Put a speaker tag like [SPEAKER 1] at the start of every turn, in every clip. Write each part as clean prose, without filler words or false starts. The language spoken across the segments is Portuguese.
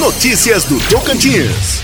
[SPEAKER 1] Notícias do Tocantins.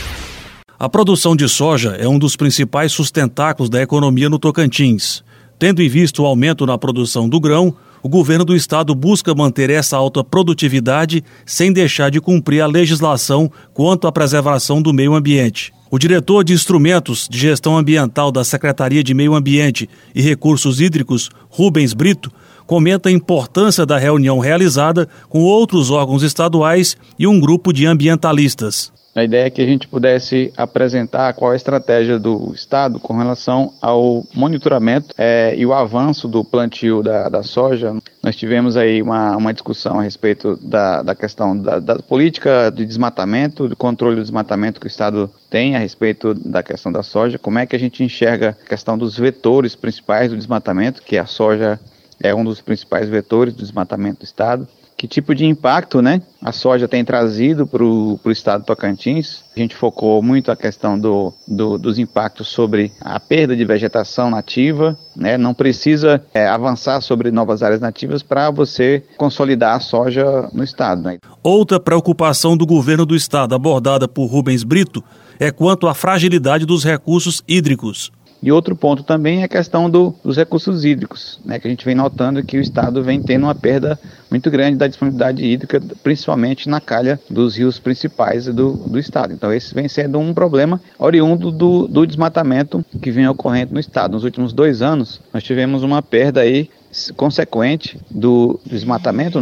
[SPEAKER 2] A produção de soja é um dos principais sustentáculos da economia no Tocantins. Tendo em vista o aumento na produção do grão, o governo do estado busca manter essa alta produtividade sem deixar de cumprir a legislação quanto à preservação do meio ambiente. O diretor de Instrumentos de Gestão Ambiental da Secretaria de Meio Ambiente e Recursos Hídricos, Rubens Brito, comenta a importância da reunião realizada com outros órgãos estaduais e um grupo de ambientalistas.
[SPEAKER 3] A ideia é que a gente pudesse apresentar qual é a estratégia do Estado com relação ao monitoramento e o avanço do plantio da soja. Nós tivemos aí uma discussão a respeito da questão da política de desmatamento, do controle do desmatamento que o Estado tem a respeito da questão da soja, como é que a gente enxerga a questão dos vetores principais do desmatamento, que a soja é um dos principais vetores do desmatamento do Estado. Que tipo de impacto, a soja tem trazido para o estado do Tocantins? A gente focou muito a questão dos impactos sobre a perda de vegetação nativa, Não precisa avançar sobre novas áreas nativas para você consolidar a soja no estado,
[SPEAKER 2] Outra preocupação do governo do estado, abordada por Rubens Brito, é quanto à fragilidade dos recursos hídricos.
[SPEAKER 3] E outro ponto também é a questão dos recursos hídricos, que a gente vem notando que o estado vem tendo uma perda muito grande da disponibilidade hídrica, principalmente na calha dos rios principais do estado. Então esse vem sendo um problema oriundo do desmatamento que vem ocorrendo no estado. Nos últimos 2 anos, nós tivemos uma perda aí consequente do desmatamento,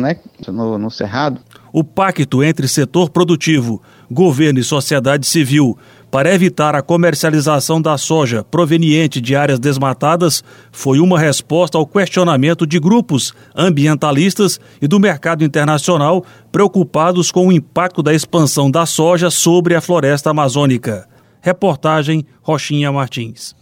[SPEAKER 3] no Cerrado.
[SPEAKER 2] O pacto entre setor produtivo, governo e sociedade civil para evitar a comercialização da soja proveniente de áreas desmatadas foi uma resposta ao questionamento de grupos ambientalistas e do mercado internacional preocupados com o impacto da expansão da soja sobre a floresta amazônica. Reportagem Rochinha Martins.